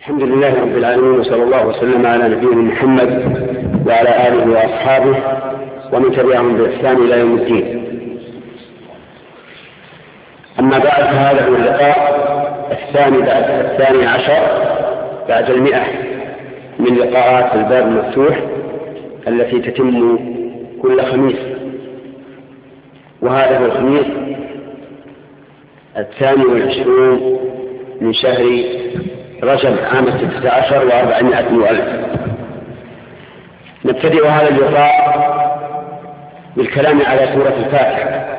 الحمد لله رب العالمين، وصلى الله وسلم على نبينا محمد وعلى آله وأصحابه ومن تبعهم بإحسان إلى يوم الدين. أما بعد، فهذا هو اللقاء الثاني عشر بعد 100 من لقاءات الباب المفتوح التي تتم كل خميس، وهذا هو الخميس 22 من شهر رجب عام 16 و400 وألف. نبتدئ هذا اللقاء بالكلام على سورة الفاتحة.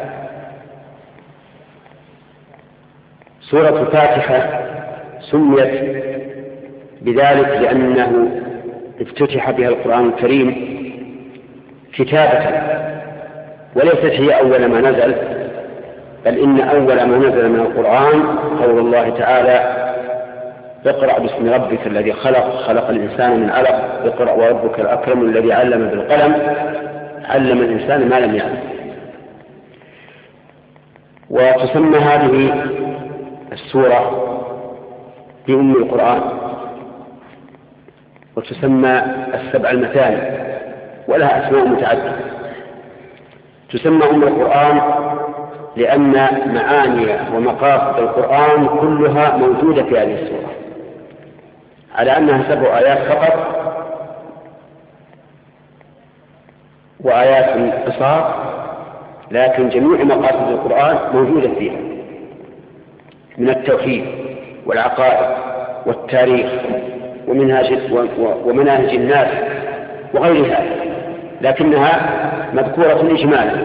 سورة الفاتحة سميت بذلك لأنه افتتح بها القرآن الكريم كتابة، وليست هي أول ما نزل، بل إن أول ما نزل من القرآن قول الله تعالى: اقرأ باسم ربك الذي خلق الإنسان من علق، اقرأ وربك الأكرم الذي علم بالقلم علم الإنسان ما لم يعلم. وتسمى هذه السورة بأم القرآن، وتسمى السبع المثاني، ولها أسماء متعددة. تسمى أم القرآن لأن معاني ومقاصد القرآن كلها موجودة في هذه السورة، على أنها 7 آيات فقط وآيات قصار، لكن جميع مقاصد القرآن موجودة فيها من التوحيد والعقائد والتاريخ ومناهج الناس وغيرها، لكنها مذكورة إجمالا.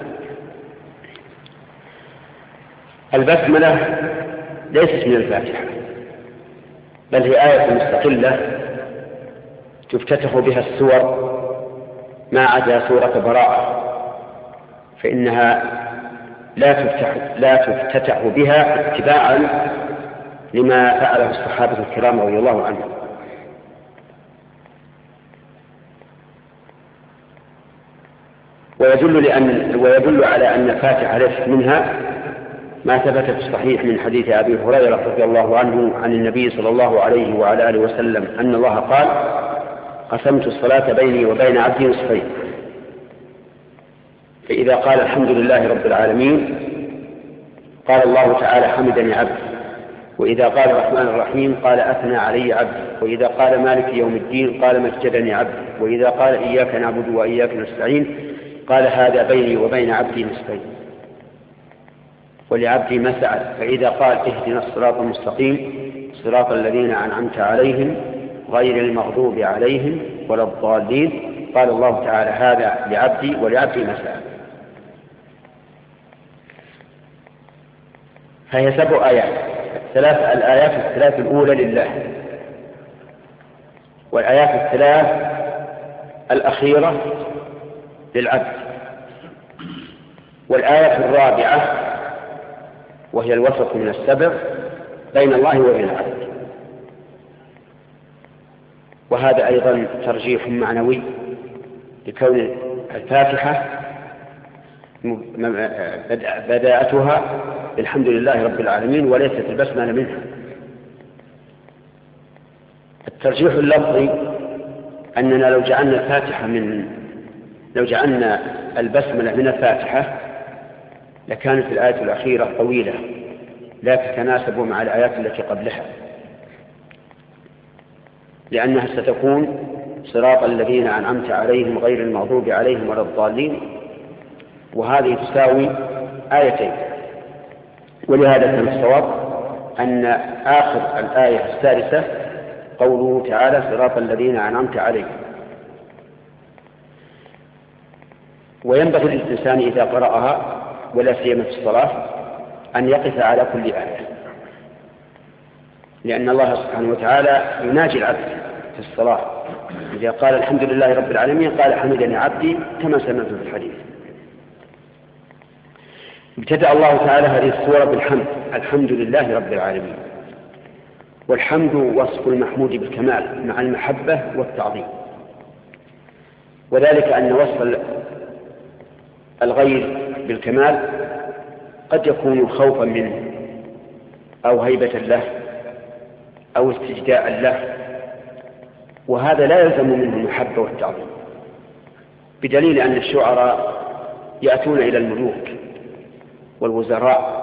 البسملة ليست من الفاتحة، بل هي آية مستقلة تفتتح بها السور ما عدا سورة براءة، فإنها لا تفتتح بها اتباعا لما فعله الصحابة الكرام رضي الله عنهم. ويدل على أن الفاتحة ليست منها ما ثبت في الصحيح من حديث أبي هريرة رضي الله عنه عن النبي صلى الله عليه وعلى آله وسلم أن الله قال: قسمت الصلاة بيني وبين عبدي نصفين، فإذا قال الحمد لله رب العالمين قال الله تعالى: حمدني عبدي، وإذا قال الرحمن الرحيم قال: أثنى علي عبدي، وإذا قال مالك يوم الدين قال: مجدني عبدي، وإذا قال إياك نعبد وإياك نستعين قال: هذا بيني وبين عبدي نصفين، ولعبدي ما سأل، فإذا قال: اهدنا الصراط المستقيم صراط الذين أنعمت عليهم غير المغضوب عليهم ولا الضالين قال الله تعالى: هذا لعبدي ولعبدي ما سأل. فهي 7 آيات، الآيات الثلاث الأولى لله، والآيات الثلاث الأخيرة للعبد، والآية الرابعة وهي الوسط من السبع بين الله وبين العبد. وهذا أيضا ترجيح معنوي لكون الفاتحة بداءتها الحمد لله رب العالمين وليست البسملة منها. الترجيح اللفظي أننا لو جعلنا البسملة من الفاتحة لكانت الآية الأخيرة طويلة لا تتناسب مع الآيات التي قبلها، لأنها ستكون صراط الذين أنعمت عليهم غير المغضوب عليهم ولا الضالين، وهذه تساوي آيتين. ولهذا كان الصواب أن آخر الآية السادسة قوله تعالى: صراط الذين أنعمت عليهم. وينبغي للإنسان إذا قرأها ولا سيما في الصلاة أن يقف على كل آية، لأن الله سبحانه وتعالى يناجي العبد في الصلاة. إذا قال الحمد لله رب العالمين قال: حمدني عبدي، كما سمعت في الحديث. ابتدأ الله تعالى هذه السورة بالحمد، الحمد لله رب العالمين. والحمد وصف المحمود بالكمال مع المحبة والتعظيم، وذلك أن وصف الغير بالكمال قد يكون خوفا منه أو هيبة له أو استجداء له، وهذا لا يلزم منه المحبة والتعظيم، بدليل أن الشعراء يأتون إلى الملوك والوزراء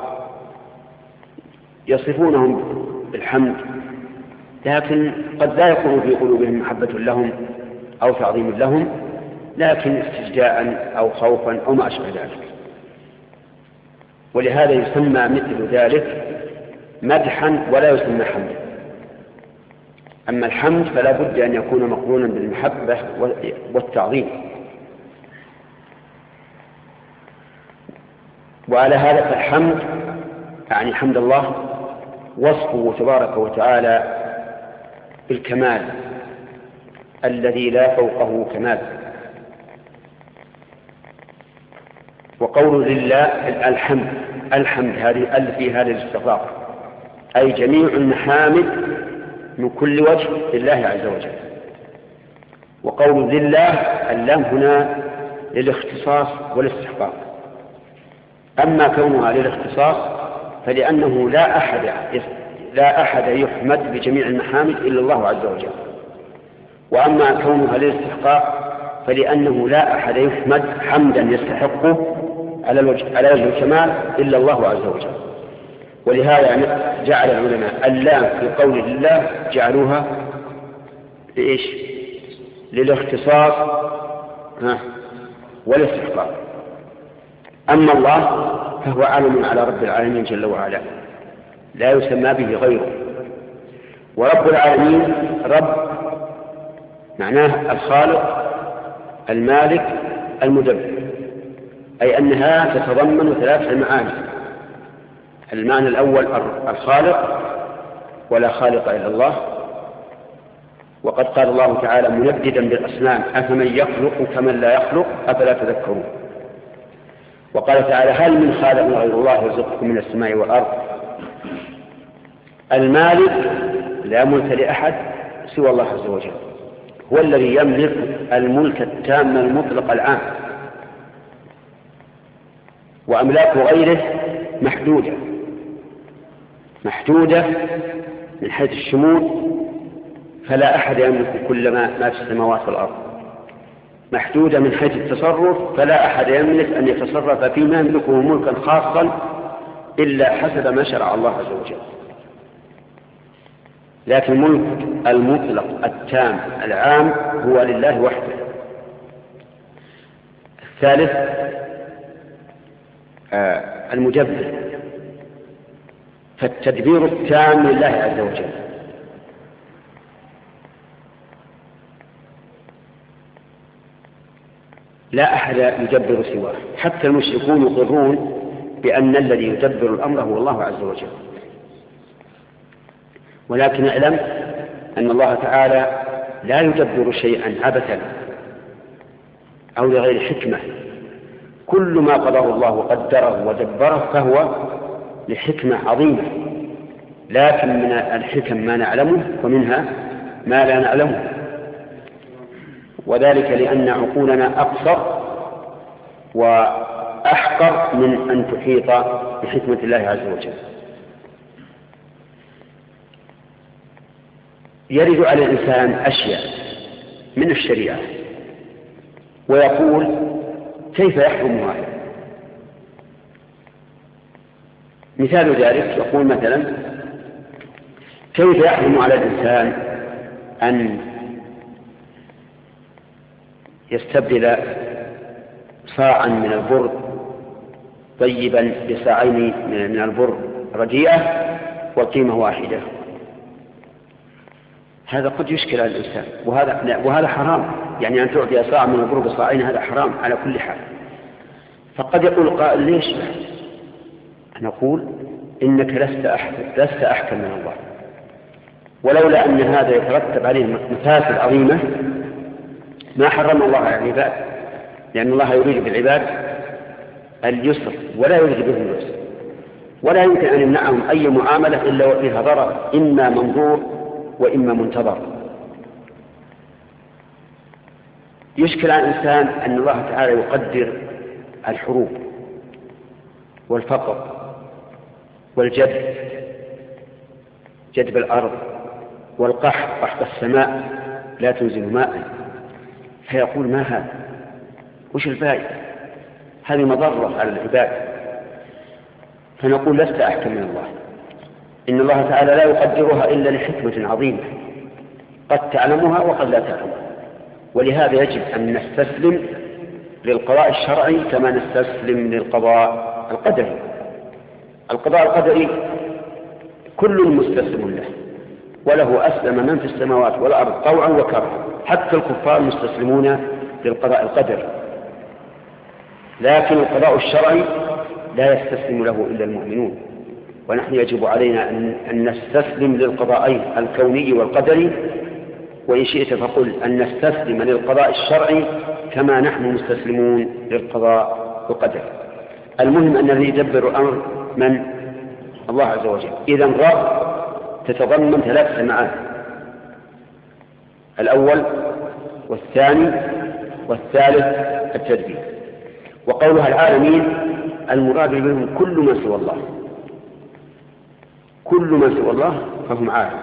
يصفونهم بالحمد، لكن قد لا يكون في قلوبهم محبة لهم أو تعظيم لهم، لكن استجداء أو خوفا أو ما أشبه ذلك. ولهذا يسمى مثل ذلك مدحا ولا يسمى حمدا. أما الحمد فلا بد أن يكون مقرونا بالمحبة والتعظيم. وعلى هذا فالحمد يعني حمد الله وصفه تبارك وتعالى بالكمال الذي لا فوقه كمال. وقول لله الحمد هذه في هذا الاستغراق، أي جميع المحامد من كل وجه لله عز وجل. وقول لله اللام هنا للاختصاص والاستحقاق، أما كونها للاختصاص فلأنه لا أحد يحمد بجميع المحامد إلا الله عز وجل، وأما كونها للاستحقاق فلأنه لا أحد يحمد حمدا يستحقه على وجه الكمال إلا الله عز وجل. ولهذا جعل العلماء اللام في قول الله جعلوها لإيش؟ للاختصاص والاستحقاق. أما الله فهو عالم على رب العالمين جل وعلا، لا يسمى به غيره. ورب العالمين رب معناه الخالق المالك المدبر، أي أنها تتضمن ثلاث معاني. المعنى الأول الخالق، ولا خالق إلا الله، وقد قال الله تعالى منددا بالأصنام أفمن يخلق كمن لا يخلق أفلا تذكرون. وقال تعالى هل من خالق غير الله يرزقكم من السماء والأرض. المالك لا ملك لأحد سوى الله عز وجل، هو الذي يملك الملك التام المطلق العام، وأملاك غيره محدودة من حيث الشمول، فلا أحد يملك كل ما في السماوات والأرض. محدودة من حيث التصرف، فلا أحد يملك أن يتصرف فيما يملكه ملكا خاصا إلا حسب ما شرع الله عز وجل. لكن الملك المطلق التام العام هو لله وحده. الثالث المدبر، فالتدبير التام لله عز وجل. لا أحد يدبر سواه، حتى المشركون يقرون بأن الذي يدبر الأمر هو الله عز وجل. ولكن اعلم أن الله تعالى لا يدبر شيئا عبثا أو لغير حكمة. كل ما قضاه الله وقدره ودبره فهو لحكمة عظيمة، لكن من الحكم ما نعلمه ومنها ما لا نعلمه، وذلك لأن عقولنا أقصر وأحقر من أن تحيط بحكمة الله عز وجل. يرد على الإنسان أشياء من الشريعة ويقول كيف يحكم هذا؟ مثال ذلك يقول مثلا كيف يحكم على الإنسان أن يستبدل صاعا من البر طيبا بصاعين من البر رديئة والقيمة واحدة؟ هذا قد يشكل على الإنسان، وهذا حرام، يعني أن تعطي صاع من البر بصاعين هذا حرام على كل حال. فقد يقول قائل ليش؟ نقول إنك لست أحكم من الله، ولولا أن هذا يترتب عليه مفاسد عظيمة ما حرم الله على العباد، لأن الله يريد بالعباد اليسر ولا يريد بهم اليسر، ولا يمكن أن يمنعهم أي معاملة إلا وفيها ضرر، إما منظور وإما منتظر. يشكل على الإنسان أن الله تعالى يقدر الحروب والفقر والجدب الأرض قحط السماء لا تنزل ماء، فيقول ما هذا؟ وش الفائدة؟ هذه مضرة على العباد. فنقول لست أحكم من الله، إن الله تعالى لا يقدرها إلا لحكمة عظيمة قد تعلمها وقد لا تعلمها. ولهذا يجب أن نستسلم للقضاء الشرعي كما نستسلم للقضاء القدري. القضاء القدري كل مستسلم له، وله أسلم من في السماوات والأرض طوعا وكرها، حتى الكفار مستسلمون للقضاء القدري. لكن القضاء الشرعي لا يستسلم له إلا المؤمنون، ونحن يجب علينا أن نستسلم للقضاءين الكوني والقدري، وإن شئت فقل أن نستسلم للقضاء الشرعي كما نحن مستسلمون للقضاء القدري. المهم أن الذي يدبر الأمر من؟ الله عز وجل. إذا الرب تتضمن 3 سماعات: الأول والثاني والثالث التدبير. وقولها العالمين المراد بهم كل من سوى الله، كل من سوى الله فهم عالم.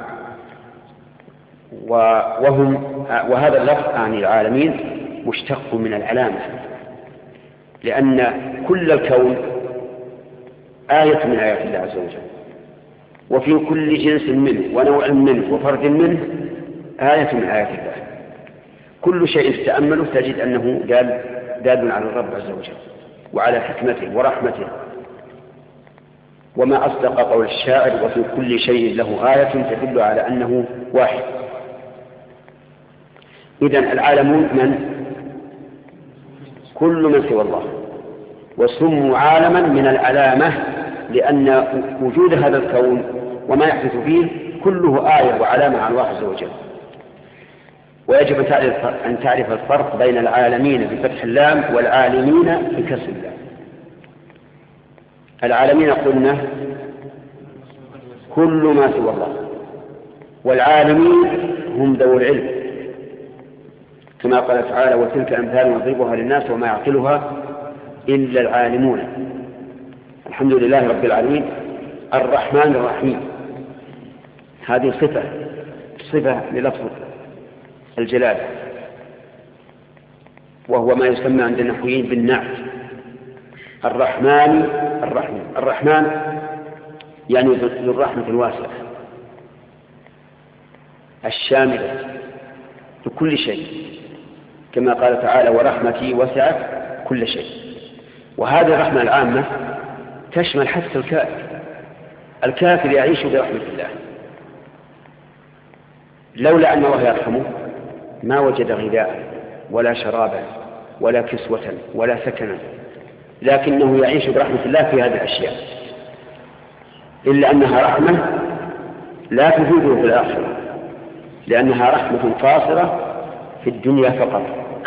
وهذا اللفظ عن العالمين مشتق من العلامة، لأن كل الكون آية من آيات الله عز وجل، وفي كل جنس منه ونوع منه وفرد منه آية من آيات الله. كل شيء تتأمله تجد أنه دال على الرب عز وجل وعلى حكمته ورحمته. وما أصدق قول الشاعر: وفي كل شيء له آية تدل على أنه واحد. إذن العالمون من؟ كل من سوى الله، وسموا عالما من العلامة لأن وجود هذا الكون وما يحدث فيه كله آية وعلامة على الله عز وجل. ويجب أن تعرف الفرق بين العالمين بفتح اللام والعالمين بكسر اللام. العالمين قلنا كل ما سوى الله، والعالمين هم ذو العلم، كما قال تعالى: وتلك أمثال نضربها للناس وما يعقلها إلا العالمون. الحمد لله رب العالمين الرحمن الرحيم، هذه صفة للفظ الجلال، وهو ما يسمى عند النحويين بالنعت. الرحمن الرحيم، الرحمن يعني ذو الرحمة الواسعة الشاملة لكل شيء، كما قال تعالى: ورحمتي وسعت كل شيء. وهذه الرحمة العامة تشمل حتى الكافر يعيش برحمة الله، لولا أن الله يرحمه ما وجد غذاء ولا شرابا ولا كسوة ولا سكنا، لكنه يعيش برحمة الله في هذه الأشياء، إلا أنها رحمة لا تفيده في الآخرة، لأنها رحمة قاصرة في الدنيا فقط.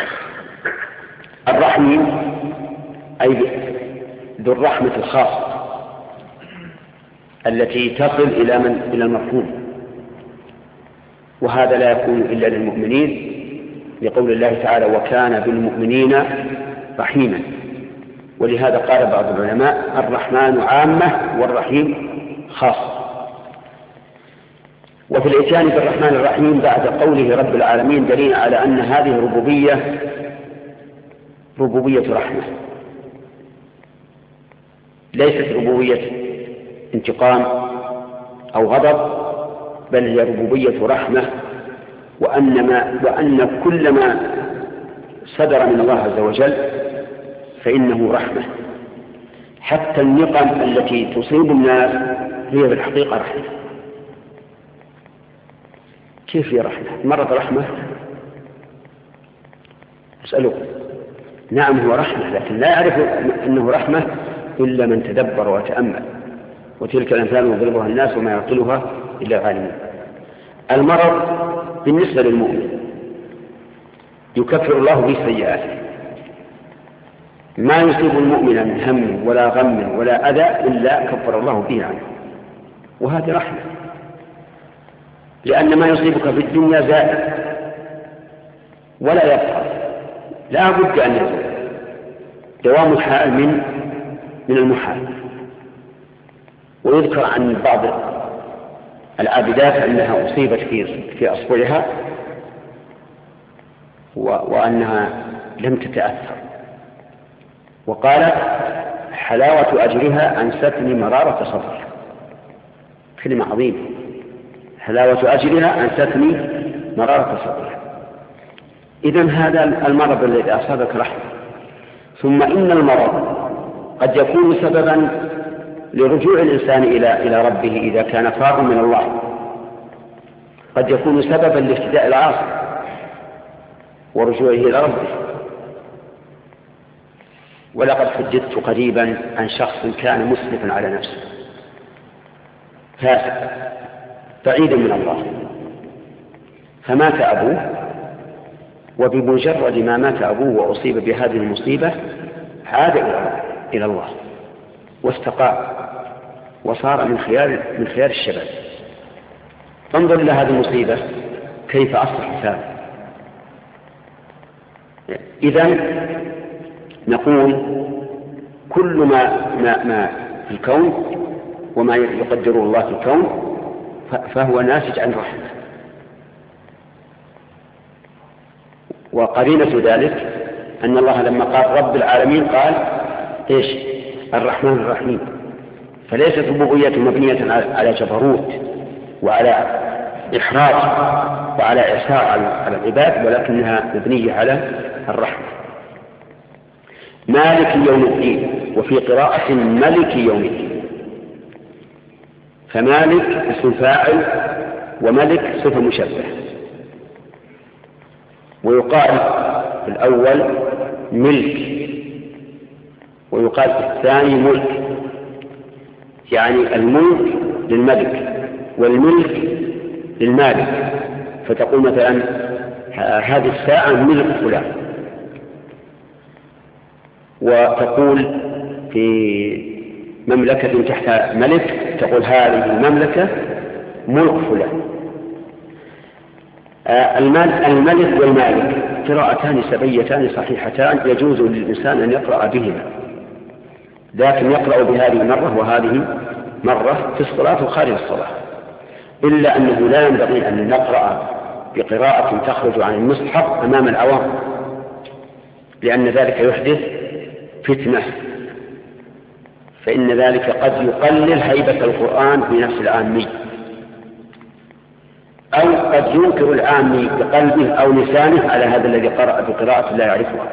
الرحيم أي ذو الرحمة الخاصة التي تصل إلى المرحوم، وهذا لا يكون إلا للمؤمنين، لقول الله تعالى: وكان بالمؤمنين رحيما. ولهذا قال بعض العلماء: الرحمن عامة والرحيم خاصة. وفي الإتيان بالرحمن الرحيم بعد قوله رب العالمين دليل على أن هذه ربوبية رحمة، ليست ربوبية انتقام أو غضب، بل هي ربوبية رحمة، وأن كل ما صدر من الله عز وجل فإنه رحمة. حتى النقم التي تصيب الناس هي بالحقيقة رحمة. كيف هي رحمة؟ مرض رحمة؟ أسألكم. نعم هو رحمة، لكن لا يعرف أنه رحمة إلا من تدبر وتأمل. وتلك الأمثال يضربها الناس وما يعقلها إلا العالمون. المرض بالنسبة للمؤمن يكفر الله به سيئاته، ما يصيب المؤمن من هم ولا غم ولا أذى إلا كفر الله به عنه، وهذه رحمة، لأن ما يصيبك في الدنيا زائد ولا يبقى، لا بد أن يزول. دوام الحال من المحال. ويذكر عن بعض العابدات أنها أصيبت في أصبعها وأنها لم تتأثر، وقالت حلاوة أجرها أنستني مرارة صبرها. كلمة عظيمة، حلاوة أجرها أنستني مرارة صبرها. إذن هذا المرض الذي أصابك رحمة. ثم إن المرض قد يكون سببا لرجوع الإنسان إلى ربه إذا كان فاض من الله، قد يكون سببا لافتداء العاصي ورجوعه إلى ربه. ولقد حدثت قريبا عن شخص كان مسرفا على نفسه فاسق بعيدا من الله، فمات أبوه، وبمجرد ما مات أبوه وأصيب بهذه المصيبة عاد إلى الله واستقام وصار من خيار الشباب. انظر إلى هذه المصيبة كيف أصبح حسابه. إذن نقول كل ما في الكون وما يقدره الله في الكون فهو ناتج عن رحمة. وقرينة ذلك أن الله لما قال رب العالمين قال إيش؟ الرحمن الرحيم. فليست ربوبيته مبنية على جبروت وعلى إحراج وعلى إعسار على العباد، ولكنها مبنية على الرحمة. مالك يوم الدين، وفي قراءة ملك يوم الدين. فمالك اسم فاعل وملك صفة مشبه. ويقال في الأول ملك ويقال في الثاني ملك، يعني الملك للملك والملك للمالك. فتقول مثلا هذه الساعة ملك فلان، وتقول في مملكة تحت ملك تقول هذه المملكة ملك فلان. الملك والمالك قراءتان سبيتان صحيحتان يجوز للإنسان أن يقرأ بهما، لكن يقرأ بهذه مرة وهذه مرة في الصلاة وخارج الصلاة، إلا أنه لا ينبغي أن نقرأ بقراءة تخرج عن المصحف أمام العوام، لأن ذلك يحدث فتنة، فإن ذلك قد يقلل هيبة القرآن في نفس العامي، أو قد ينكر العامي بقلبه أو لسانه على هذا الذي قرأ بقراءة لا يعرفها.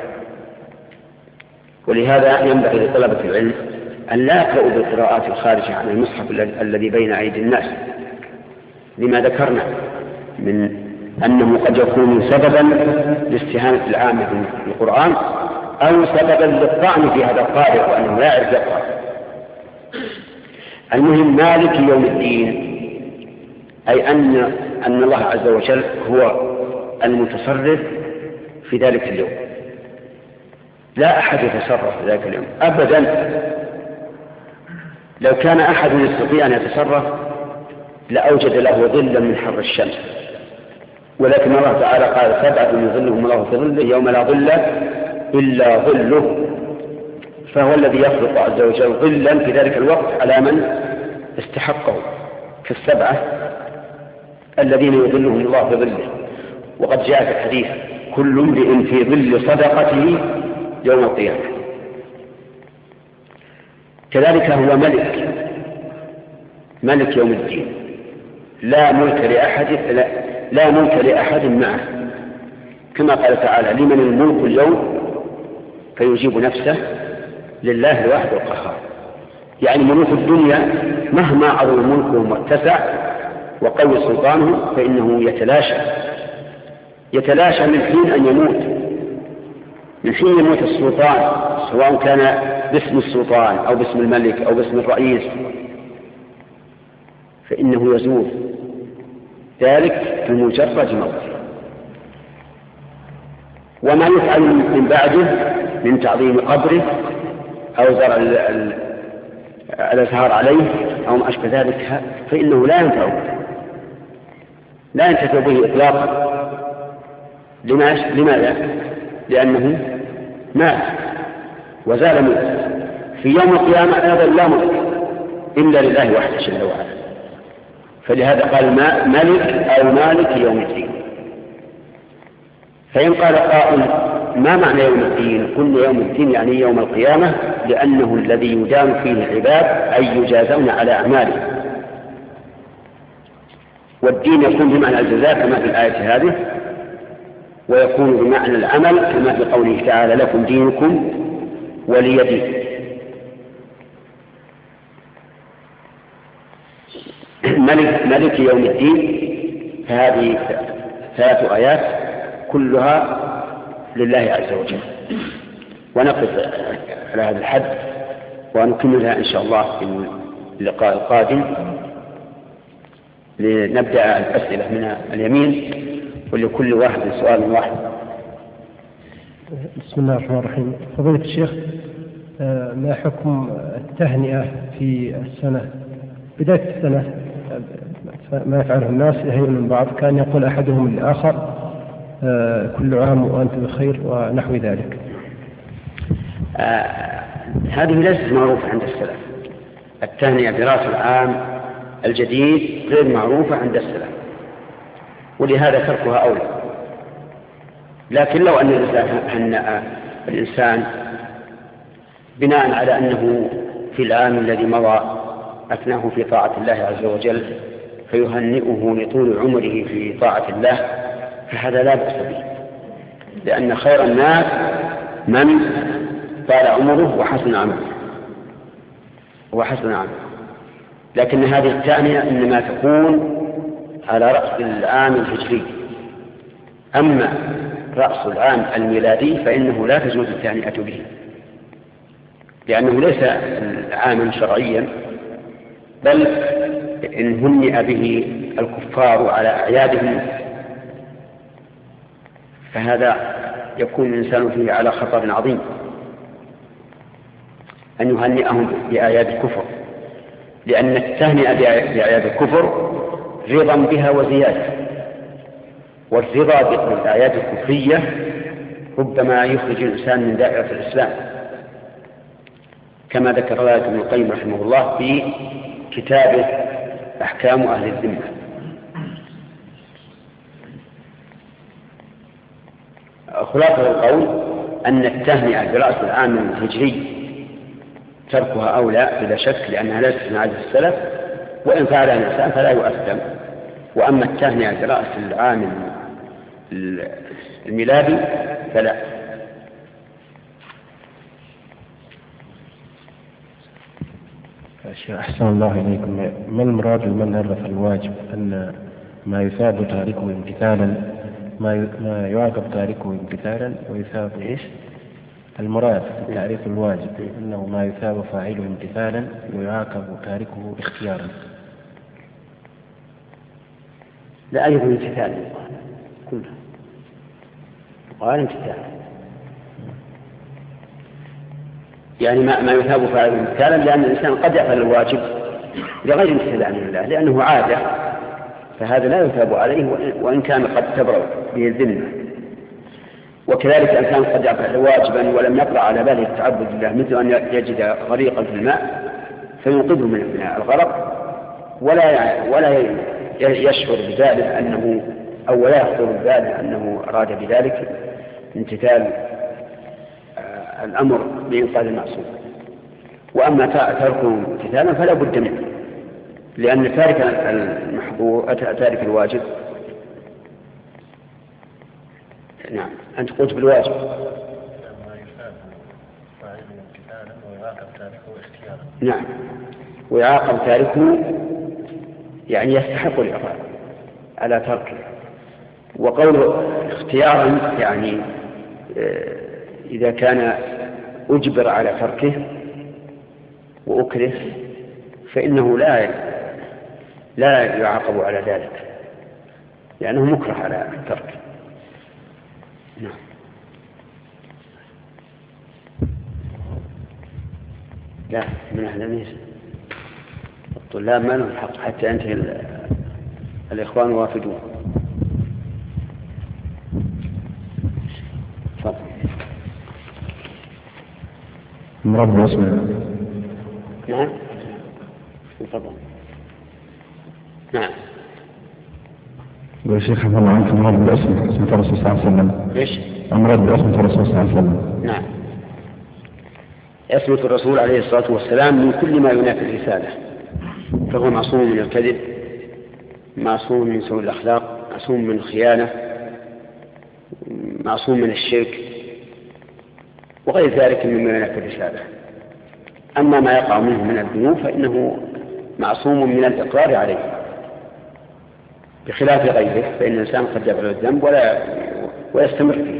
ولهذا ينبغي لطلبة العلم أن لا يقرأوا بالقراءات الخارجة عن المصحف الذي بين أيدي الناس، لما ذكرنا من أنه قد يكون سببا لاستهانة العامة بالقرآن، أو سببا للطعن في هذا القارئ وأنه لا يعرف يقرأ. المهم مالك يوم الدين، أي أن الله عز وجل هو المتصرف في ذلك اليوم، لا أحد يتصرف في ذلك اليوم أبدا. لو كان أحد يستطيع أن يتصرف لأوجد له ظلا من حر الشمس، ولكن الله تعالى قال 7 يظلهم الله في ظله يوم لا ظل إلا ظله، فهو الذي يخلق عز وجل ظلا في ذلك الوقت على من استحقه، كالسبعة الذين يظلهم الله في ظله. وقد جاء في الحديث كل امرئ في ظل صدقته يوم القيامة. كذلك هو ملك يوم الدين، لا ملك لأحد معه، كما قال تعالى لمن الملك اليوم فيجيب نفسه لله الواحد القهار. يعني ملوك الدنيا مهما عظم ملكهم واتسع وقوي سلطانه فإنه يتلاشى من حين أن يموت، من حين يموت السلطان، سواء كان باسم السلطان أو باسم الملك أو باسم الرئيس، فإنه يزول ذلك بمجرد موته. وما يفعل من بعده من تعظيم قبره أو زرع الأزهار عليه أو ما أشبه ذلك فإنه لا ينتفع به إطلاقا. لماذا؟ لأنه مات وزال موت. في يوم القيامة أيضا لا موت إلا لله وحده جل وعلا. فلهذا قال ملك أو مالك يوم الدين. فإن قال قائل ما معنى يوم الدين؟ قلنا يوم الدين يعني يوم القيامة، لأنه الذي يدان فيه العباد أي يجازون على أعمالهم. والدين يكون بمعنى الجزاء كما في الآية هذه، ويكون بمعنى العمل كما في قوله تعالى لكم دينكم ولي دين. ملك يوم الدين، فهذه 3 آيات كلها لله عز وجل. ونقف على هذا الحد ونكملها إن شاء الله في اللقاء القادم، لنبدأ الأسئلة من اليمين، ولكل واحد سؤال واحد. بسم الله الرحمن الرحيم. فضيلة الشيخ، ما حكم التهنئة في السنة بداية السنة؟ ما يفعله الناس يهيئون من بعض، كان يقول أحدهم للآخر كل عام وأنت بخير ونحو ذلك. هذه ليست معروفة عند السلف. التهنئة برأس العام الجديد غير معروفة عند السلف، ولهذا تركها أولى. لكن لو أن هنأ الإنسان بناء على أنه في العام الذي مضى أثناه في طاعة الله عز وجل فيهنئه لطول عمره في طاعة الله، فهذا لا بأس به، لأن خير الناس من طال عمره وحسن عمله. لكن هذه التهنئة إنما تكون على رأس العام الهجري. أما رأس العام الميلادي فإنه لا تجوز التهنئة به، لأنه ليس عاما شرعيا، بل إن هنئ به الكفار على أعيادهم فهذا يكون الإنسان فيه على خطر عظيم، أن يهنئهم بأعياد الكفر، لأن التهنئة بأعياد الكفر رضا بها وزيادة، والرضا بالأعياد الكفرية ربما يخرج الإنسان من دائرة الإسلام، كما ذكر ذلك ابن القيم رحمه الله في كتابه أحكام أهل الذمة. خلاصة القول أن التهنئة برأس العام الهجري تركها أولى بلا شك، لأنها ليست من عادة السلف، وإن فعلها الإنسان فلا يؤثم. وأما التهنئة برأس العام الميلادي فلا. أحسن الله إليكم. ما المراد بمن ألف الواجب؟ أن ما يثاب تاركه امتثالا، ما يعاقب تاركه امتثالا ويثاب إيش؟ المراد في تعريف الواجب أنه ما يثاب فاعله امتثالا ويعاقب تاركه اختيارا. لا أيضا امتثالا كلها قال امتثالا، يعني ما يثاب فاعله امتثالا، لأن الإنسان قد يفعل الواجب لغير امتثال عن الله لأنه عادة، فهذا لا يثاب عليه وإن كان قد تبرأ به الذمة. وكذلك الإنسان قد يفعل واجبا ولم يقرأ على باله التعبد لله، مثل أن يجد غريقا في الماء فينقذه من الغرق ولا يشعر بذلك أنه أو لا يخطر بذلك أنه أراد بذلك امتثال الأمر بإنقاذ المعصوم. وأما تركه امتثالا فلا بد منه، لأن تارك المحظور تارك الواجب. نعم أنت قلت بالواجب. ما يثاب فاعله امتثالا ويعاقب تاركه اختيارا. نعم، ويعاقب تاركه يعني يستحق العقاب على تركه. وقول اختيارا يعني إذا كان أجبر على تركه وأكره فإنه لا يعاقب على ذلك، لأنه مكره على الترك. نعم. لا من أهل الميزة الطلاب ما لهم الحق حتى ينتهي الإخوان وافدون. مربع اسمه. نعم تفضل. نعم. يا شيخ حفظ الله عنك أمراض باسم الرسول صلى الله عليه وسلم. إيش؟ أمراض باسم الرسول صلى الله عليه وسلم. نعم. اسمة الرسول عليه الصلاة والسلام من كل ما ينافي الرسالة، فهو معصوم من الكذب، معصوم من سوء الأخلاق، معصوم من الخيانة، معصوم من الشرك وغير ذلك مما ينافي الرسالة. أما ما يقع منه من الذنوب فإنه معصوم من الإقرار عليه، بخلاف غيره فإن الإنسان قد يفعل الذنب ويستمر فيه.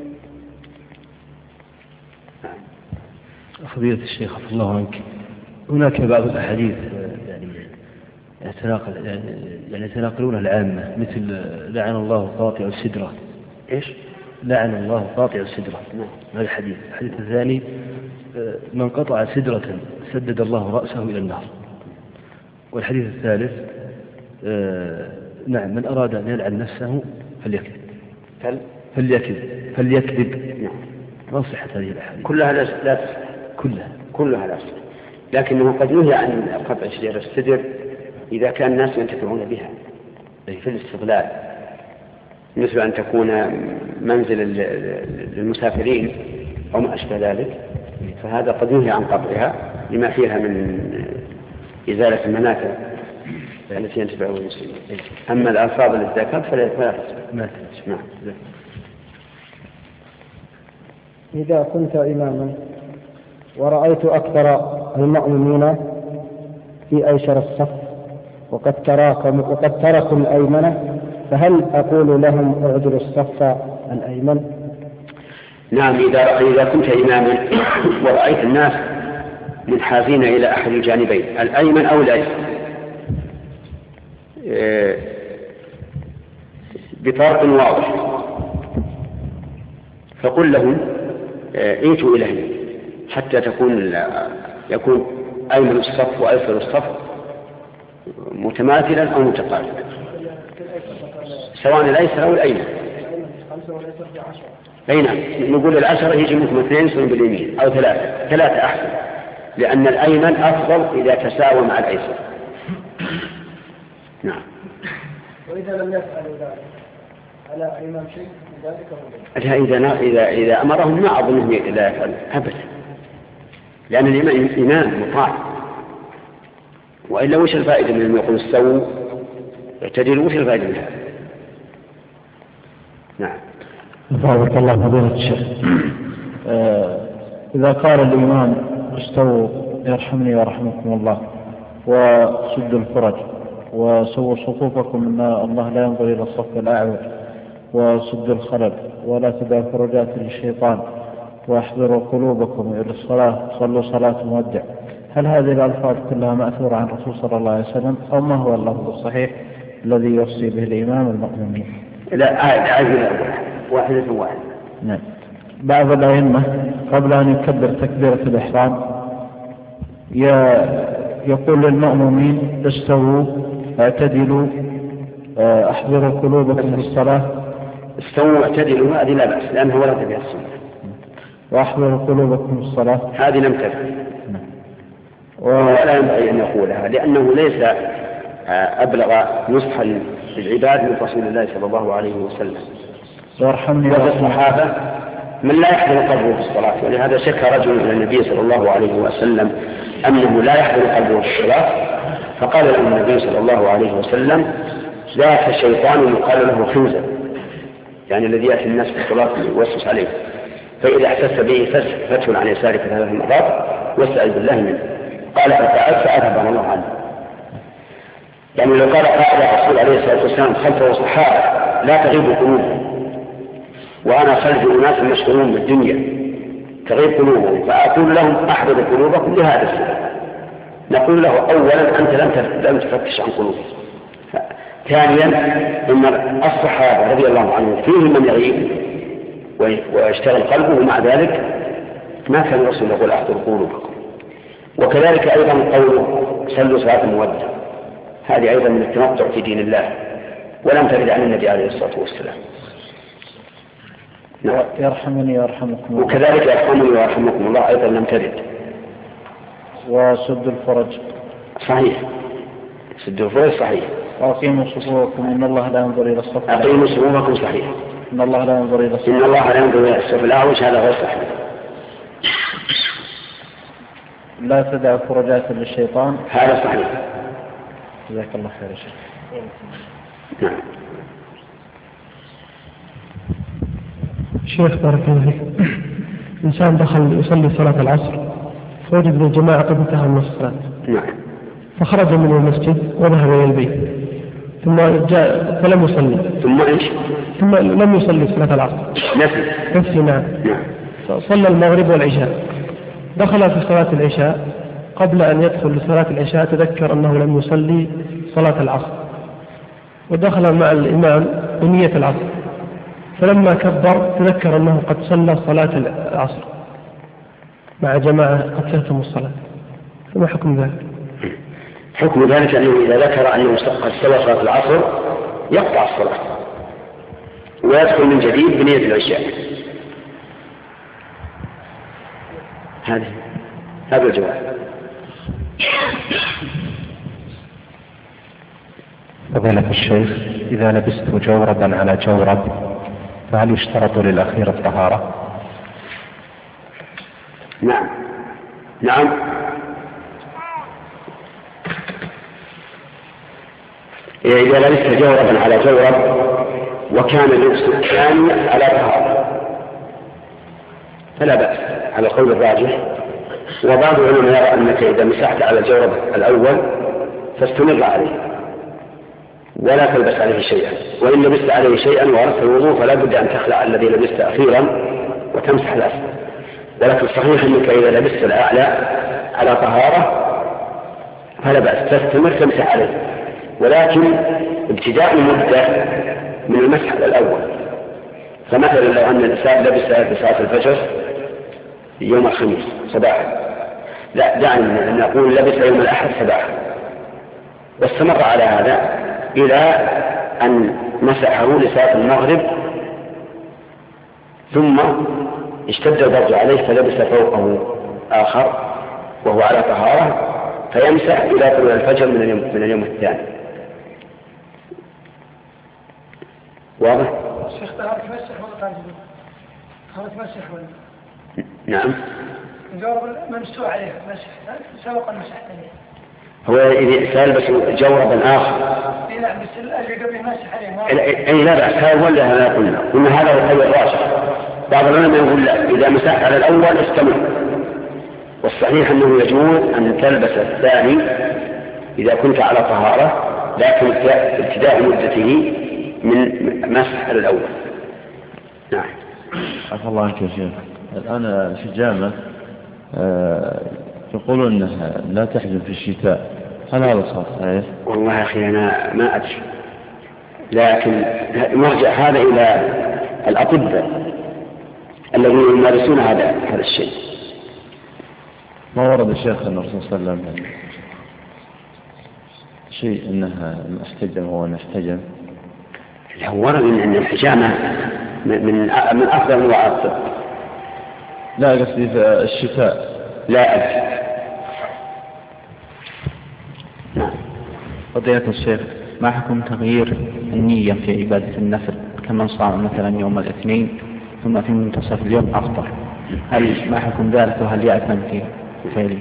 فضيلة الشيخ عفى الله عنك، هناك بعض الأحاديث يتناقلون العامة، مثل لعن الله قاطع السدرة. إيش؟ لعن الله قاطع السدرة. هذا الحديث. الحديث الثاني من قطع سدرة سدد الله رأسه إلى النار. والحديث الثالث نعم من أراد أن يلعن نفسه فليكذب. فليكذب. ما صحة هذه الأحاديث؟ كلها لا كلها لا تصح، لكنه قد ينهى عن قطع شجرة السدر إذا كان الناس ينتفعون بها في الاستغلال، مثل أن تكون منزل للمسافرين أو ما أشبه ذلك، فهذا قد ينهى عن قطعها لما فيها من إزالة المنافع التي ينتفع بها المسلمين. أما الألفاظ للزكاة فلا تسمع. إذا كنت إماما ورأيت أكثر المؤمنين في أيسر الصف وقد تركوا الأيمن، فهل أقول لهم اعدلوا الصف الأيمن؟ نعم. إذا كنت إماما ورأيت الناس منحازين إلى أحد الجانبين الأيمن أو الأيسر بفرق واضح، فقل لهم ائتوا إليه حتى يكون أيمن الصف وأيسر الصف متماثلا أو متقاربا، سواء الأيسر أو الأيمن. أي نعم. نقول العشرة يجي منكم 2 يصيرون باليمين أو 3 أحسن، لأن الأيمن أفضل إذا تساوى مع الأيسر. نعم. وإذا لم يفعلوا ذلك على إمام شيء ذلك إذا أمرهم ما أظنهم لا يفعلوا أبدا، لأن الإمام إمام مطاع، وإلا وش الفائدة من أن يقول استووا اعتدلوا؟ وش الفائدة من هذا؟ نعم. بارك الله فضيلة الشيخ. إذا قال الإمام استووا يرحمني ويرحمكم الله وسدوا الفرج وسووا صفوفكم إن الله لا ينظر إلى الصف الأعوج وسدوا الخلل ولا تدعوا فرجات للشيطان واحضروا قلوبكم إلى الصلاة صلوا صلاة مودع، هل هذه الألفاظ كلها مأثورة عن الرسول صلى الله عليه وسلم أو ما هو اللفظ الصحيح الذي يوصي به الإمام المأمومين؟ لا، عايز واحدة. نعم. بعض الأئمة قبل أن يكبر تكبيرة الإحرام يقول للمأمومين استووا اعتدلوا احضروا قلوبكم بالصلاة. استووا اعتدلوا هذه لا بأس لأنها ورد بها السنة. واحضروا قلوبكم بالصلاة هذه لم تفعل ولا ينبغي أن يقولها، لأنه ليس أبلغ نصحا للعباد من رسول الله صلى الله عليه وسلم. وارحمني وفي الصحابة من لا يحضر قلبه في الصلاة، ولهذا شكى رجل إلى النبي صلى الله عليه وسلم أنه لا يحضر قلبه في الصلاة، فقال له النبي صلى الله عليه وسلم ذاك الشيطان يقال له خنزر، يعني الذي يأتي الناس في الصلاة يوسوس عليه، فإذا احسست به فتح عن يسارك 3 مرات واستعذ بالله منه. قال ففعلت فأذهب الله عنه. يعني لو قال قائل الرسول عليه الصلاة والسلام خلفه صحابة لا تغيب قلوبهم، وأنا خلف أناس مشغولون بالدنيا تغيب قلوبهم، فأقول لهم أحضروا قلوبكم لهذا السبب، نقول له أولا أنت لم تفتش عن قلوبهم. ثانيا إن الصحابة رضي الله عنهم فيهم من يغيب ويشتغل قلبه، ومع ذلك ما كان الرسول يقول أحضروا قلوبكم. وكذلك أيضا قوله صلوا صلاة مودع، هذه أيضا من التنطع في دين الله ولم ترد عن النبي عليه الصلاة والسلام. نعم. يرحمني ويرحمكم الله. وكذلك يرحمني ويرحمكم الله أيضا لم ترد. وسد الفرج صحيح، سد الفرج صحيح. وأقيموا صفوفكم إن الله لا ينظر إلى الصف الأعوج. أقيموا صفوفكم صحيح. إن الله لا ينظر إلى الصف إن الله لا ينظر إلى الصف الأعوج، هذا غير صحيح. لا تدع فرجات للشيطان، هذا صحيح. جزاك الله خير يا شيخ. نعم. شيخ بارك الله فيك، إنسان دخل يصلي صلاة العصر فوجد من الجماعة قد انتهى من الصلاة. نعم. فخرج من المسجد وذهب إلى البيت ثم جاء فلم يصلي. ثم إيش؟ ثم لم يصلي صلاة العصر. نفسي. نعم. صلى المغرب والعشاء. دخل في صلاة العشاء، قبل أن يدخل لصلاة العشاء تذكر أنه لم يصلي صلاة العصر، ودخل مع الإمام بنية العصر، فلما كبر تذكر أنه قد صلى صلاة العصر مع جماعة قد فاتهم الصلاة، فما حكم ذلك؟ حكم ذلك أنه إذا ذكر أنه قد صلى صلاة العصر يقطع الصلاة ويدخل من جديد بنية العشاء. هذا الجواب. فضيلة الشيخ، إذا لبست جوربا على جورب فهل يشترط للأخير الطهارة؟ نعم. نعم. إذا لبست جوربا على جورب وكان اللبس الثاني على طهارة فلا بأس على القول الراجح. وبعض العلماء يرى أنك إذا مسحت على الجورب الأول فاستمر عليه ولا تلبس عليه شيئا، وإن لبست عليه شيئا وأردت الوضوء فلا بد أن تخلع الذي لبست أخيرا وتمسح الأسفل. ولكن الصحيح أنك إذا لبست الأعلى على طهارة فلا بأس تستمر تمسح عليه، ولكن ابتداء مدة من المسح الأول. فمثلا لو أن الإنسان لبس بصلاة الفجر يوم الخميس صباحا، لا دعنا نقول لبس يوم الأحد صباحا واستمر على هذا إلى أن مسحه لصلاة المغرب، ثم اشتد البرد عليه فلبس فوقه آخر وهو على طهارة فيمسح إلى طلوع الفجر من اليوم الثاني. واضح؟ الشيخ طهارة تمسح ولا تنجد؟ طهارة تمسح ولا؟ نعم. الجورب ممسوح عليه مسح سبق المسح عليه. هو إذا سالبس جوربا آخر. إيه نعم بس الأجل قبل مسح عليه. أي لا بأس، هذا ولا هذا قلنا هذا هو القول الراجح. بعض العلماء يقول لا، إذا مسحت على الأول استمر، والصحيح أنه يجوز أن تلبس الثاني إذا كنت على طهارة، لكن ابتداء مدته من مسح على الأول. نعم. عفى الله عنك يا شيخ، الآن في الجامعة يقولون أنها لا تحزن في الشتاء، هل هذا صحيح؟ والله يا أخي أنا ما أدري، لكن مرجع هذا إلى الأطباء الذين يمارسون هذا الشيء. ما ورد الشيخ أن الرسول صلى الله عليه وسلم شيء أنها احتجم ونحتجم؟ هو ورد أن الحجامة من أفضل أنواع الطب. لا قصدي في الشتاء. لا أدري. نعم. فضيلة الشيخ، ما حكم تغيير النية في عبادة النفل كمن صام مثلا يوم الاثنين ثم في منتصف اليوم أفطر، ما حكم ذلك وهل يأثم في فعله؟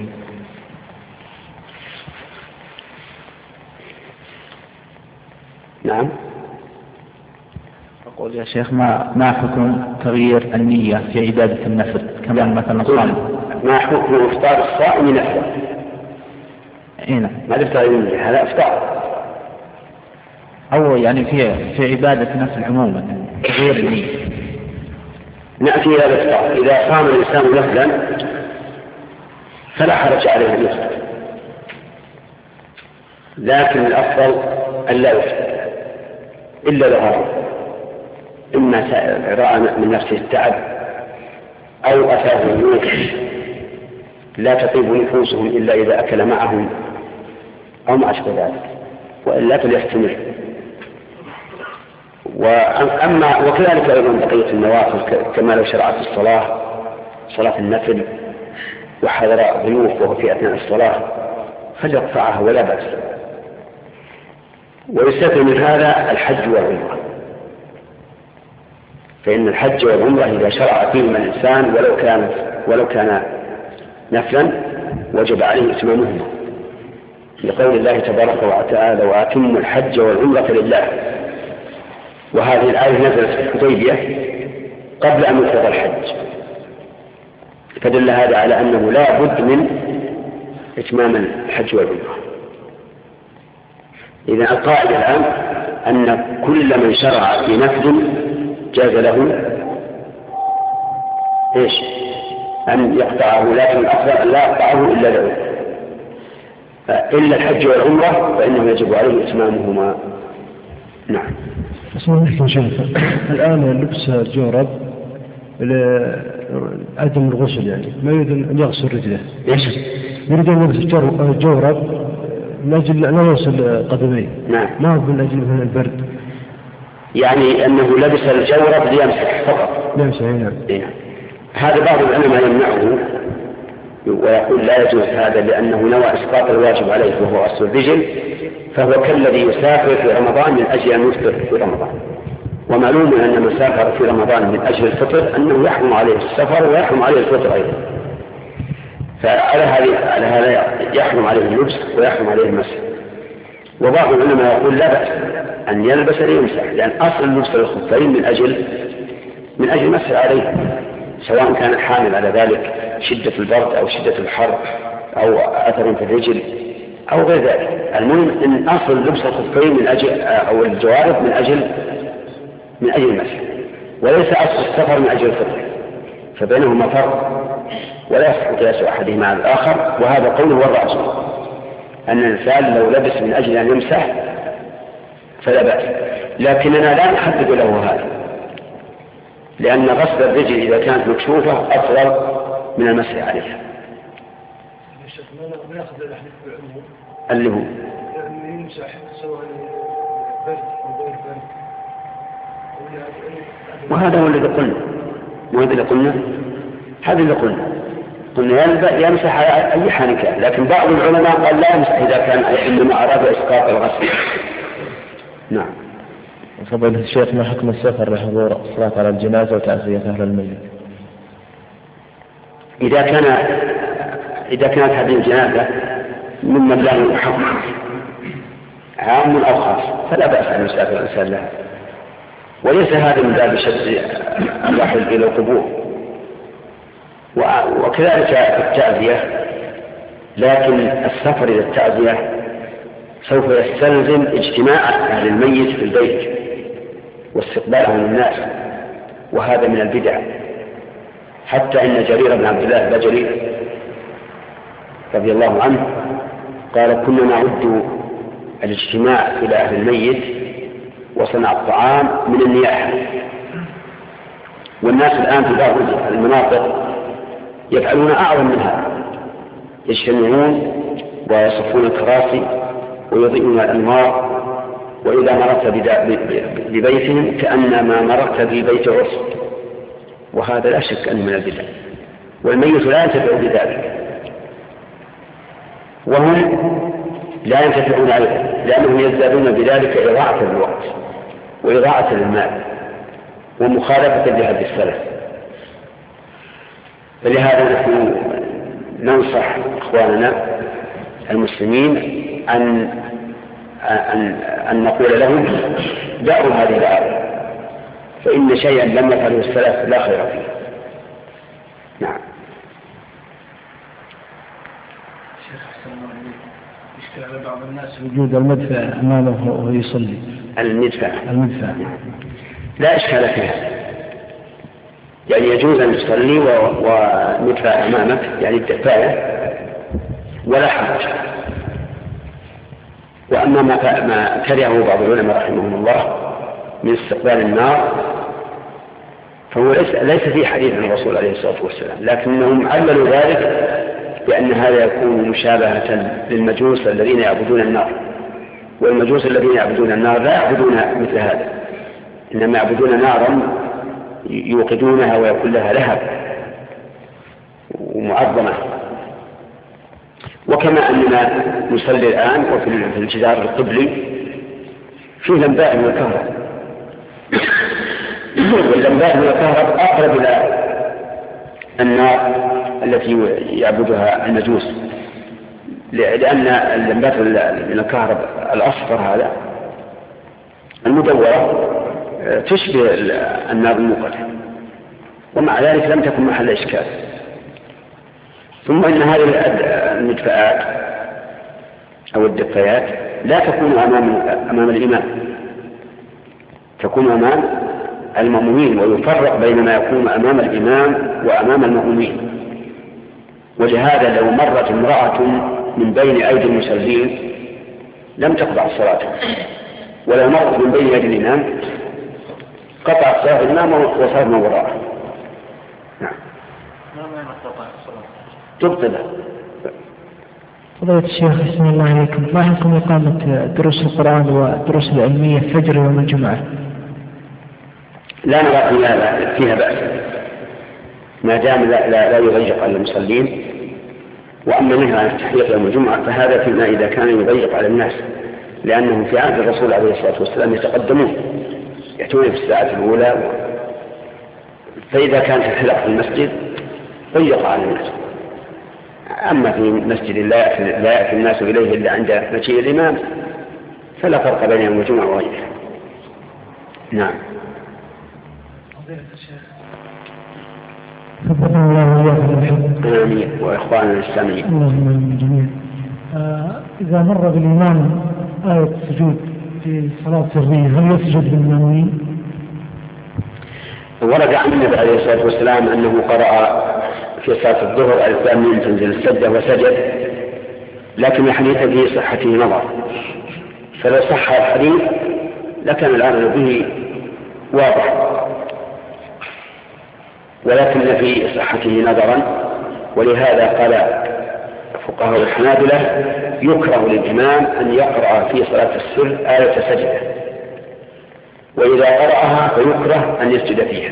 نعم. أقول يا شيخ ما حكم تغيير النية في عبادة النفل كمن مثلا صام؟ ما حكم إفطار الصائم نفسه؟ نعم. ما تفتغير النية، هذا إفطار. أو يعني في عبادة النفل عموما تغيير النية. نأتي إلى الإفطار. إذا صام الإنسان نفلا فلا حرج عليه أن يفطر، لكن الأفضل أن لا يفطر إلا لغرض، إما رأى من نفسه التعب أو أتاه النوم لا تطيب نفوسهم إلا إذا أكل معهم أو ما أشبه ذلك، وإلا فليستمر. وكذلك أيضا بقية النوافل كما لو شرعت الصلاة صلاة النفل وحضر ضيوف وهو في أثناء الصلاة فليقطعها ولا بأس. ويستثنى من هذا الحج والعمرة، فإن الحج والعمرة إذا شرع فيهما الإنسان ولو كان نفلا وجب عليه إتمامهما، لقول الله تبارك وتعالى وأتموا الحج والعمرة لله. وهذه الآية نزلت في الحديبية قبل أن يفرض الحج، فدل هذا على أنه لا بد من إتمام الحج والعمرة. إذا القاعدة الآن أن كل من شرع في نفل جاز له أن يقطعه، لكن الأفضل أن لا يقطعه إلا له، إلا الحج والعمرة فإنه يجب عليه إتمامهما. نعم. الآن لبس الجورب لعدم الغسل، يعني ما يريد أن يغسل رجله، يريد أن يلبس الجورب من أجل أن يغسل قدميه، نعم، ما هو من أجل من البرد، يعني أنه لبس الجورب ليمسح فقط. يمسح. نعم. هذا بعض العلماء يمنعه ويقول لا يجوز هذا لأنه نوى إسقاط الواجب عليه وهو غسل الرجل، فهو كالذي يسافر في رمضان من أجل أن يفطر في رمضان، ومعلوم أن من سافر في رمضان من أجل الفطر أنه يحرم عليه السفر ويحرم عليه الفطر أيضا، فعلى هذا يحرم عليه اللبس ويحرم عليه المسح. وبعض العلماء يقول لا بأس أن يلبس ليمسح، لأن أصل اللبس للخفين من أجل مسح عليه، سواء كان الحامل على ذلك شدة البرد أو شدة الحر أو أثر في الرجل أو غير ذلك. المهم أن أصل لبس الخفين من أجل أو الجوارب من أجل المسح، وليس أصل السفر من أجل الفطر، فبينهما فرق ولا يصح قياس أحدهما على الآخر. وهذا قوله والراجح أن الإنسان لو لبس من أجل أن يمسح فلا بأس، لكننا لا نحدد له هذا، لأن غسل الرجل إذا كانت مكشوفة أفضل من المسح عليها. اللي هو وهذا هو الذي قلنا، هذا اللي قلنا يمسح على أي حال كان، لكن بعض العلماء قال لا يمسح إذا كان إنما أراد إسقاط الغسل. نعم. فضيلة الشيخ، ما حكم السفر لحضور الصلاة على الجنازة وتعزية أهل الميت؟ إذا كانت هذه الجنازة ممن له حكم عام أو خاص فلا بأس أن يسافر الإنسان لها، وليس هذا من باب شد الرحل إلى القبور، وكذلك التعزية، لكن السفر إلى التعزية سوف يستلزم اجتماع أهل الميت في البيت واستقبالهم الناس، وهذا من البدع. حتى إن جرير بن عبد الله البجلي رضي الله عنه قال كنا نعد الاجتماع إلى أهل الميت وصنع الطعام من النياحة، والناس الآن في بعض المناطق يفعلون أعظم من هذا، يجتمعون ويصفون الكراسي ويضيئون الأنوار، وإذا مررت ببيتهم كأنما مررت ببيت عرس، وهذا لا شك أنه من البدع، والميت لا ينتفع بذلك، وهم لا ينتفعون عليه لأنهم يزدادون بذلك إضاعة للوقت وإضاعة للمال ومخالفة لهذه السلف. فلهذا نحن ننصح إخواننا المسلمين أن نقول لهم دعوا هذه العادة، فإن شيئا لم يفعله السلف لا خير فيه. نعم. شيخ أحسن الله عليك، يشكل على بعض الناس وجود المدفع أمامه وهو يصلي. المدفع لا إشكال فيها، يعني يجوز أن تصلي ومدفع أمامك، يعني الدفاية ولا حرج. وأما ما كرهه بعض العلماء رحمهم الله من استقبال النار فهو ليس فيه حديث عن الرسول عليه الصلاة والسلام، لكنهم عللوا ذلك بأن هذا يكون مشابهة للمجوس الذين يعبدون النار، والمجوس الذين يعبدون النار لا يعبدون مثل هذا، إنما يعبدون نارا يوقدونها ويكون لها لهب ومعظمة. وكما أننا نصلي الآن وفي الجدار القبلي فيه لمبات من الكهرباء، واللمبات من الكهرباء أقرب إلى النار التي يعبدها المجوس، لأن اللمبات من الكهرباء الأصفر هذا المدورة تشبه النار الموقدة، ومع ذلك لم تكن محل إشكال. ثم إن هذه المدفئات أو الدفايات لا تكون أمام الإمام، تكون أمام المأمومين، ويفرق بين ما يكون أمام الإمام وأمام المأمومين. ولهذا لو مرت امرأة من بين أيدي المصلين لم تقطع الصلاة، ولو مرت من بين يدي الإمام قطع صلاة الإمام وصار من وراءه. نعم. تبطل. فضيلة الشيخ بسم الله عليكم، ما حكم إقامة دروس القرآن والدروس العلمية فجر يوم الجمعة؟ لا نرى فيها بأس ما دام لا يضيق على المصلين. وأما نهى عن التحليق يوم الجمعة فهذا فيما إذا كان يضيق على الناس، لأنهم في عهد الرسول عليه الصلاة والسلام يتقدمون يأتون في الساعة الأولى، فإذا كان الحلق في المسجد ضيق على الناس. أما في مسجد لا يأتي الناس إليه إلا عند مجيء الإمام فلا فرق بين يوم الجمعة وغيره. نعم. آمين وإخواننا الإسلاميين. اللهم آمين جميعا. إذا مر بالإمام آية السجود في صلاة سرية هل يسجد بالمأمومين؟ ورد عن النبي عليه الصلاة والسلام أنه قرأ في صلاة الظهر ألف لام ميم تنزل السجدة وسجد، لكن الحديث فيه صحته نظر، فلو صح الحديث لكان العمل به واضح، ولكن في صحته نظرا. ولهذا قال فقهاء الحنابلة يكره للإمام أن يقرأ في صلاة السر آية سجدة، وإذا قرأها فيكره أن يسجد فيها.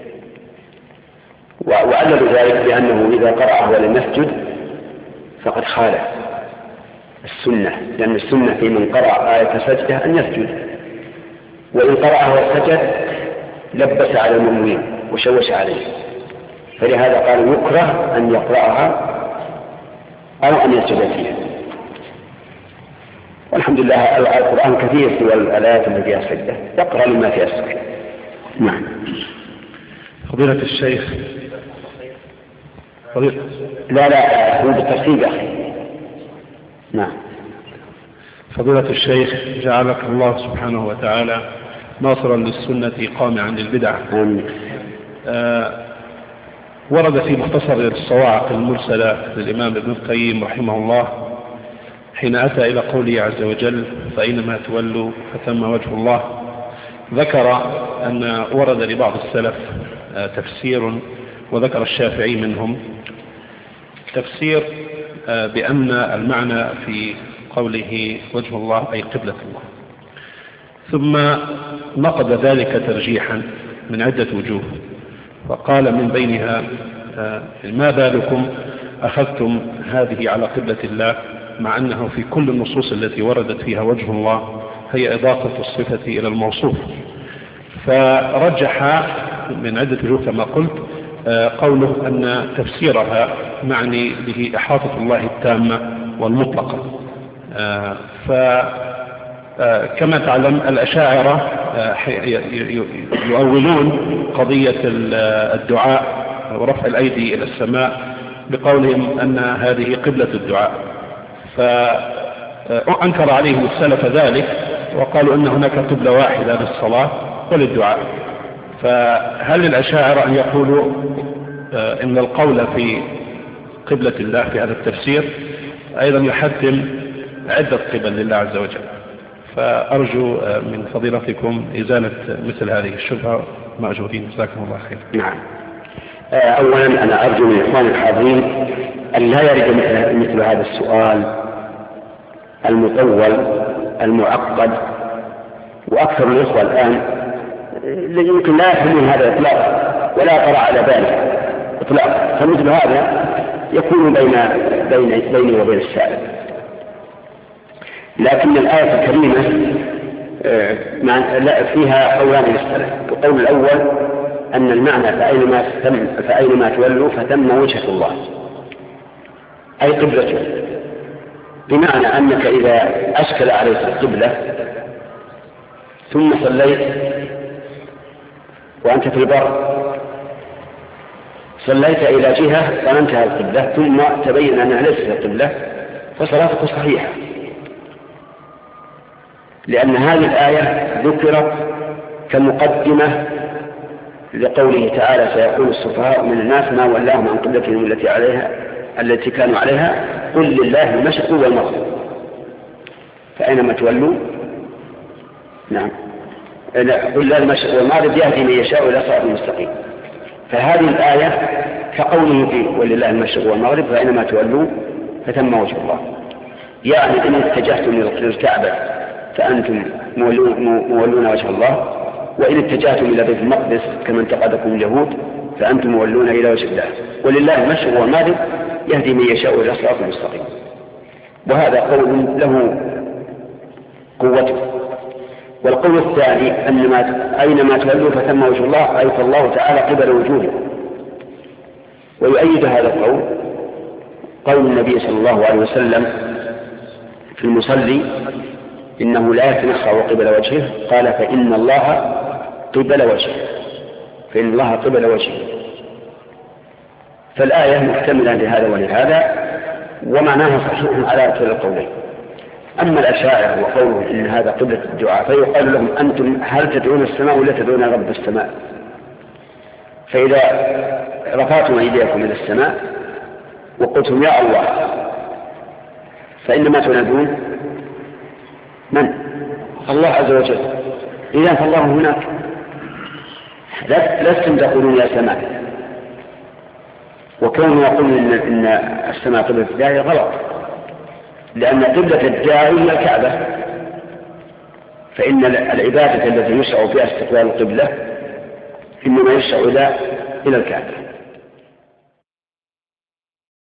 وعلل ذلك بأنه إذا قرأها ولم يسجد فقد خالف السنة، لأن السنة في من قرأ آية سجدة أن يسجد، وإن قرأها وسجد لبس على المؤمنين وشوش عليه، فلهذا قال يكره أن يقرأها أو أن يسجد فيها. والحمد لله القرآن كثير في الآيات التي فيها السجدة، يقرأ لما فيها السجدة. نعم. فضيلة الشيخ لا هو بالتفصيل يا أخي. نعم. فضيلة الشيخ جعلك الله سبحانه وتعالى ناصرا للسنة قامعا للبدع. ورد في مختصر الصواعق المرسلة للإمام ابن القيم رحمه الله حين أتى إلى قوله عز وجل فأينما تولوا فثم وجه الله، ذكر أن ورد لبعض السلف تفسير، وذكر الشافعي منهم تفسير بأن المعنى في قوله وجه الله أي قبلة الله، ثم نقد ذلك ترجيحا من عدة وجوه، فقال من بينها ما بالكم أخذتم هذه على قبلة الله مع أنه في كل النصوص التي وردت فيها وجه الله هي إضافة الصفة إلى الموصوف. فرجح من عدة وجوه كما قلت قوله أن تفسيرها معني به إحاطة الله التامة والمطلقة. فكما تعلم الأشاعرة يؤولون قضية الدعاء ورفع الأيدي إلى السماء بقولهم أن هذه قبلة الدعاء، فأنكر عليهم السلف ذلك وقالوا أن هناك قبلة واحدة للصلاة وللدعاء. فهل للأشاعرة أن يقولوا إن القول في قبلة الله في هذا التفسير أيضا يحتم عدة قبل لله عز وجل؟ فأرجو من فضيلتكم إزالة مثل هذه الشبهة مأجورين، جزاكم الله خير. نعم. أولا أنا أرجو من إخوان الحاضرين أن لا يرد مثل هذا السؤال المطول المعقد، وأكثر الإخوة الآن يمكن لا يفهمون هذا إطلاقا ولا طرأ على باله إطلاقا، فمثل هذا يكون بيني وبين السائل. لكن الآية الكريمة فيها قولان للسلف. القول الأول أن المعنى فأينما تولوا فثم وجهة الله، أي قبلته، بمعنى أنك إذا أشكل عليك القبلة ثم صليت وأنت في البر، صليت إلى جهة ظننتها القبلة ثم تبين أنها ليست القبلة، فصلاتك صحيحة، لأن هذه الآية ذكرت كمقدمة لقوله تعالى: سيقول السفهاء من الناس ما ولاهم عن قبلتهم التي كانوا عليها قل لله المشرق والمغرب فأينما تولوا قل لله المشرق والمغرب يهدي من يشاء إلى صراط مستقيم. فهذه الآية كقوله فيه ولله المشرق والمغرب فأينما تولوا فثم وجه الله، يعني إن اتجهتم للكعبة فأنتم مولون وجه الله، وإن اتجهتم إلى بيت المقدس كما انتقدكم اليهود فأنتم مولون إلى وجه الله، ولله المشرق والمغرب يهدي من يشاء إلى صراط مستقيم. وهذا قول له قوته. والقول الثاني أن أينما تولوا فثم وجه الله، أي فالله تعالى قبل وجوده. ويؤيد هذا القول قول النبي صلى الله عليه وسلم في المصلي: إنه لا يتنخى قبل وجهه، قال: فإن الله قبل وجهه. فالآية محتملة لهذا ولهذا، ومعناها صحيح على كلا القولين. أما الأشاعرة وقولهم إن هذا قبلة الدعاء فيقال لهم: أنتم هل تدعون السماء ولا تدعون رب السماء؟ فإذا رفعتم أيديكم إلى السماء وقلتم يا الله فإنما تنادون من؟ الله عز وجل. إذن فالله هناك، لستم تقولون يا سماء. وكونوا يقولون إن السماء قبلة الداعي غلط، لأن قبلة الداعي هي الكعبة، فإن العبادة التي يشرع فيها استقبال القبلة إنما يشرع إلى الكعبة.